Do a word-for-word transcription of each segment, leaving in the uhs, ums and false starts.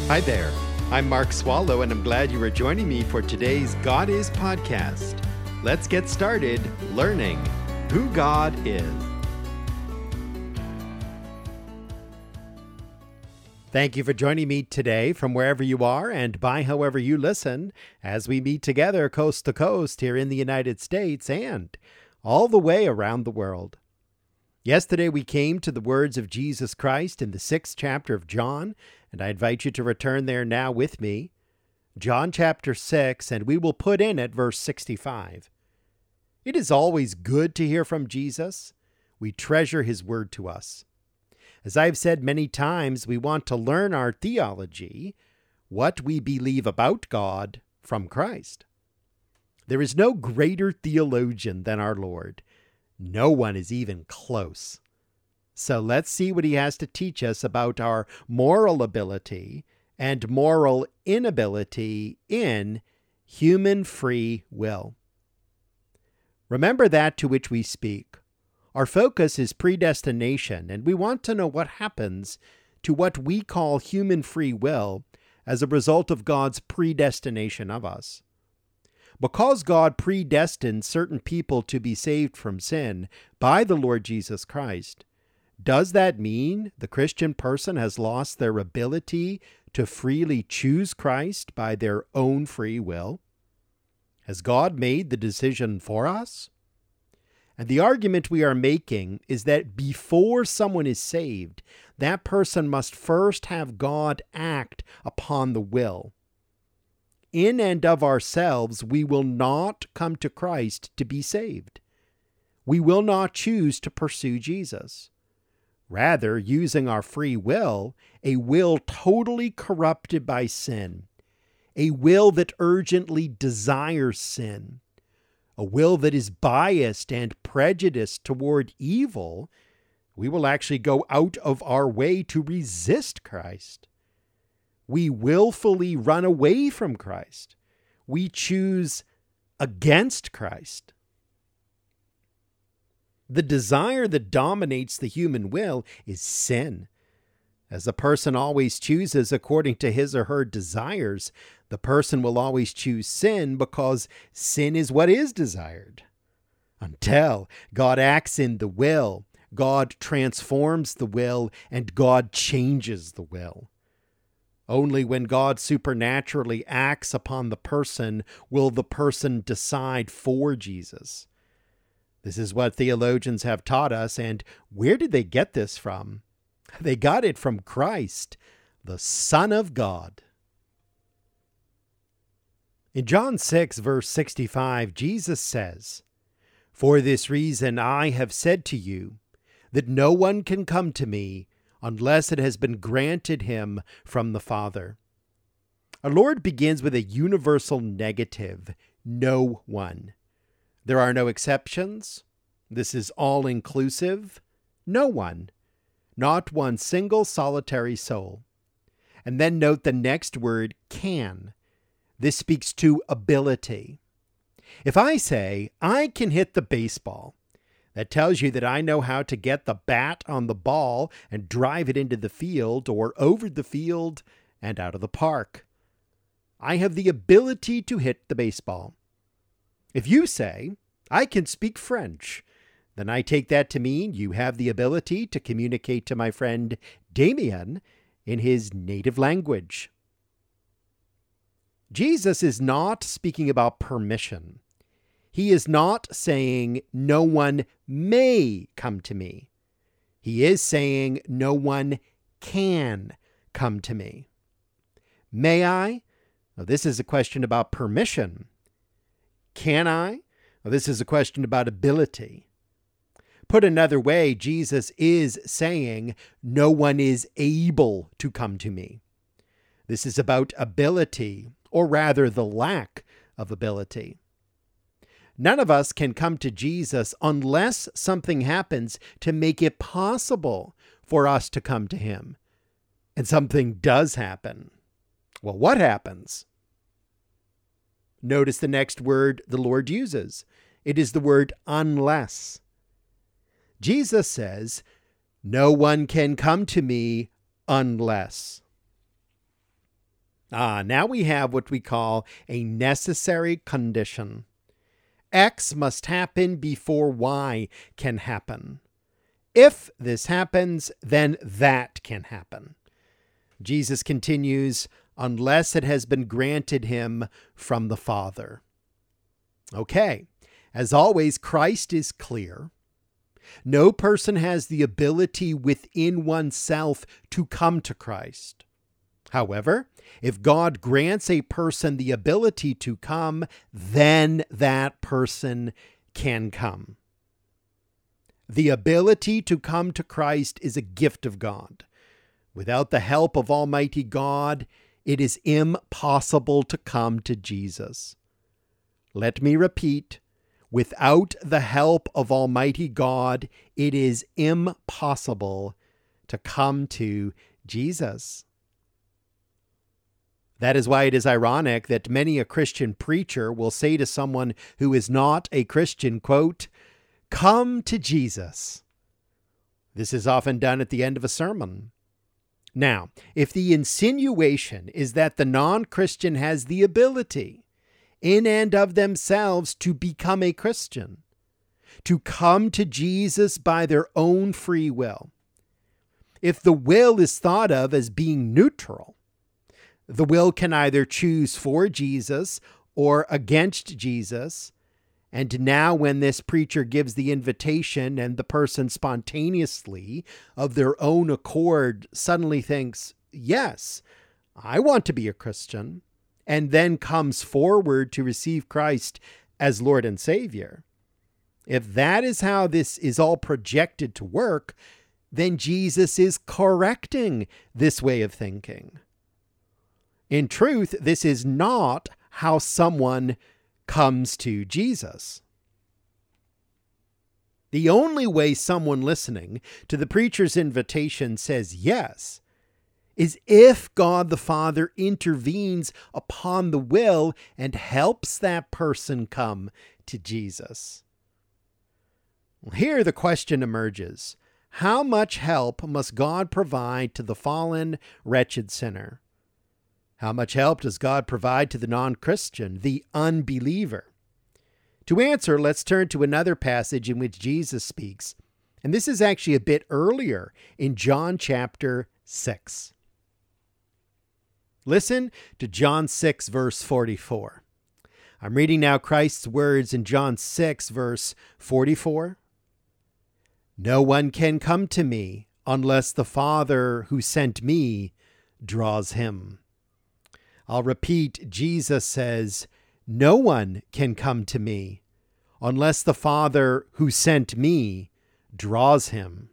Hi there. I'm Mark Swallow, and I'm glad you are joining me for today's God Is podcast. Let's get started learning who God is. Thank you for joining me today from wherever you are and by however you listen as we meet together coast to coast here in the United States and all the way around the world. Yesterday we came to the words of Jesus Christ in the sixth chapter of John, and I invite you to return there now with me. John chapter six, and we will put in at verse sixty-five. It is always good to hear from Jesus. We treasure his word to us. As I've said many times, we want to learn our theology, what we believe about God, from Christ. There is no greater theologian than our Lord. No one is even close. So let's see what he has to teach us about our moral ability and moral inability in human free will. Remember that to which we speak. Our focus is predestination, and we want to know what happens to what we call human free will as a result of God's predestination of us. Because God predestined certain people to be saved from sin by the Lord Jesus Christ, does that mean the Christian person has lost their ability to freely choose Christ by their own free will? Has God made the decision for us? And the argument we are making is that before someone is saved, that person must first have God act upon the will. In and of ourselves, we will not come to Christ to be saved. We will not choose to pursue Jesus. Rather, using our free will, a will totally corrupted by sin, a will that urgently desires sin, a will that is biased and prejudiced toward evil, we will actually go out of our way to resist Christ. We willfully run away from Christ. We choose against Christ. The desire that dominates the human will is sin. As a person always chooses according to his or her desires, the person will always choose sin because sin is what is desired. Until God acts in the will, God transforms the will, and God changes the will. Only when God supernaturally acts upon the person will the person decide for Jesus. This is what theologians have taught us, and where did they get this from? They got it from Christ, the Son of God. In John six, verse sixty-five, Jesus says, "For this reason I have said to you, that no one can come to me unless it has been granted him from the Father." Our Lord begins with a universal negative, no one. There are no exceptions. This is all-inclusive. No one. Not one single solitary soul. And then note the next word, can. This speaks to ability. If I say, I can hit the baseball, that tells you that I know how to get the bat on the ball and drive it into the field or over the field and out of the park. I have the ability to hit the baseball. If you say, I can speak French, then I take that to mean you have the ability to communicate to my friend Damien in his native language. Jesus is not speaking about permission. He is not saying no one may come to me. He is saying no one can come to me. May I? Now, this is a question about permission. Can I? Now, this is a question about ability. Put another way, Jesus is saying no one is able to come to me. This is about ability, or rather the lack of ability. None of us can come to Jesus unless something happens to make it possible for us to come to him. And something does happen. Well, what happens? Notice the next word the Lord uses. It is the word unless. Jesus says, no one can come to me unless. Ah, now we have what we call a necessary condition. X must happen before Y can happen. If this happens, then that can happen. Jesus continues, unless it has been granted him from the Father. Okay, as always, Christ is clear. No person has the ability within oneself to come to Christ. However, if God grants a person the ability to come, then that person can come. The ability to come to Christ is a gift of God. Without the help of Almighty God, it is impossible to come to Jesus. Let me repeat, without the help of Almighty God, it is impossible to come to Jesus. That is why it is ironic that many a Christian preacher will say to someone who is not a Christian, quote, "Come to Jesus." This is often done at the end of a sermon. Now, if the insinuation is that the non-Christian has the ability in and of themselves to become a Christian, to come to Jesus by their own free will, if the will is thought of as being neutral, the will can either choose for Jesus or against Jesus. And now when this preacher gives the invitation and the person spontaneously, of their own accord, suddenly thinks, yes, I want to be a Christian, and then comes forward to receive Christ as Lord and Savior, if that is how this is all projected to work, then Jesus is correcting this way of thinking. In truth, this is not how someone comes to Jesus. The only way someone listening to the preacher's invitation says yes is if God the Father intervenes upon the will and helps that person come to Jesus. Here the question emerges: how much help must God provide to the fallen, wretched sinner? How much help does God provide to the non-Christian, the unbeliever? To answer, let's turn to another passage in which Jesus speaks, and this is actually a bit earlier in John chapter six. Listen to John six, verse forty-four. I'm reading now Christ's words in John six, verse forty-four. No one can come to me unless the Father who sent me draws him. I'll repeat, Jesus says, no one can come to me unless the Father who sent me draws him.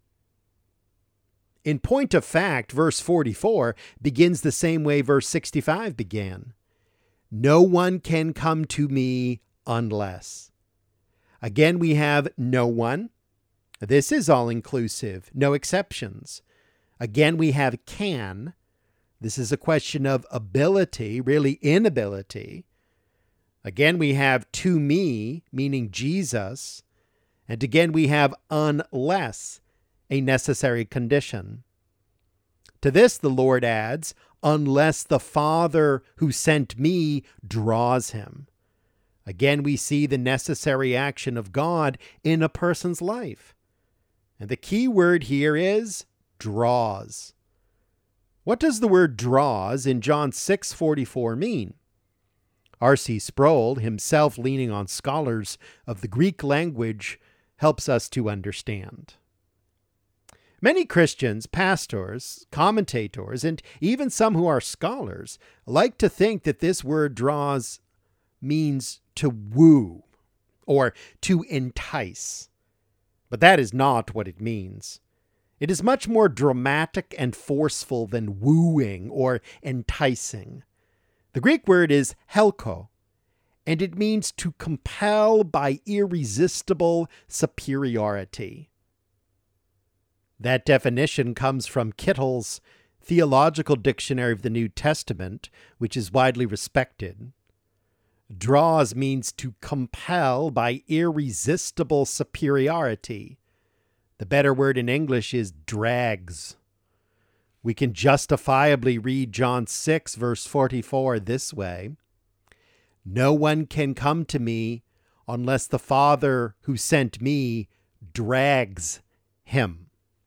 In point of fact, verse forty-four begins the same way verse sixty-five began. No one can come to me unless. Again, we have no one. This is all-inclusive, no exceptions. Again, we have can. This is a question of ability, really inability. Again, we have to me, meaning Jesus. And again, we have unless, a necessary condition. To this, the Lord adds, unless the Father who sent me draws him. Again, we see the necessary action of God in a person's life. And the key word here is draws. What does the word draws in John six forty-four mean? R C Sproul, himself leaning on scholars of the Greek language, helps us to understand. Many Christians, pastors, commentators, and even some who are scholars like to think that this word draws means to woo or to entice. But that is not what it means. It is much more dramatic and forceful than wooing or enticing. The Greek word is helko, and it means to compel by irresistible superiority. That definition comes from Kittle's Theological Dictionary of the New Testament, which is widely respected. Draws means to compel by irresistible superiority. The better word in English is drags. We can justifiably read John six, verse forty-four this way: "No one can come to me unless the Father who sent me drags him."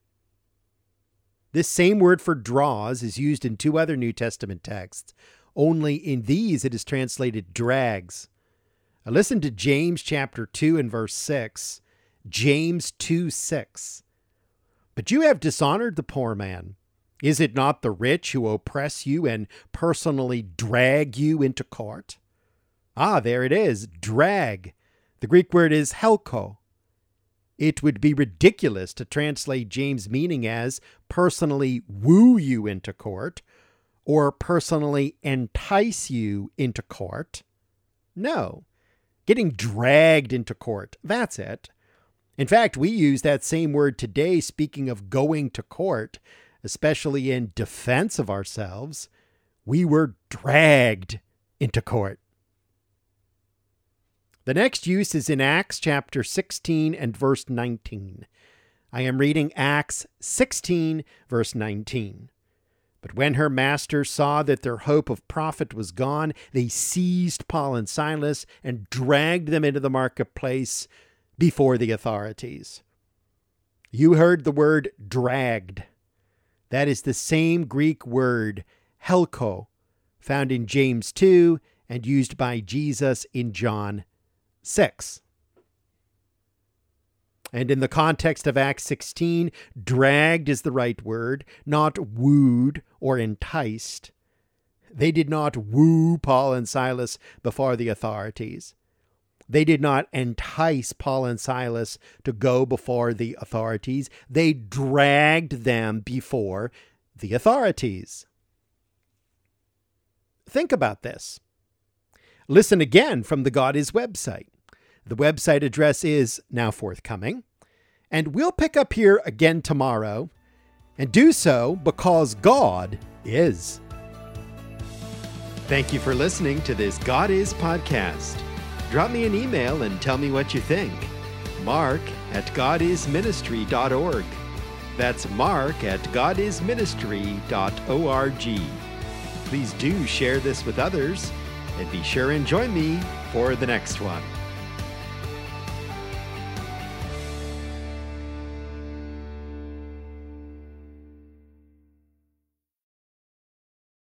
This same word for draws is used in two other New Testament texts. Only in these it is translated drags. Now listen to James chapter two and verse six. James two six. "But you have dishonored the poor man. Is it not the rich who oppress you and personally drag you into court?" Ah, there it is, drag. The Greek word is helko. It would be ridiculous to translate James' meaning as personally woo you into court or personally entice you into court. No, getting dragged into court, that's it. In fact, we use that same word today speaking of going to court, especially in defense of ourselves. We were dragged into court. The next use is in Acts chapter sixteen and verse nineteen. I am reading Acts sixteen, verse nineteen. "But when her masters saw that their hope of profit was gone, they seized Paul and Silas and dragged them into the marketplace before the authorities." You heard the word dragged. That is the same Greek word, helko, found in James two and used by Jesus in John six. And in the context of Acts sixteen, dragged is the right word, not wooed or enticed. They did not woo Paul and Silas before the authorities. They did not entice Paul and Silas to go before the authorities. They dragged them before the authorities. Think about this. Listen again from the God Is website. The website address is now forthcoming, and we'll pick up here again tomorrow and do so because God is. Thank you for listening to this God Is podcast. Drop me an email and tell me what you think. Mark at god is ministry dot org. That's Mark at god is ministry dot org. Please do share this with others, and be sure and join me for the next one.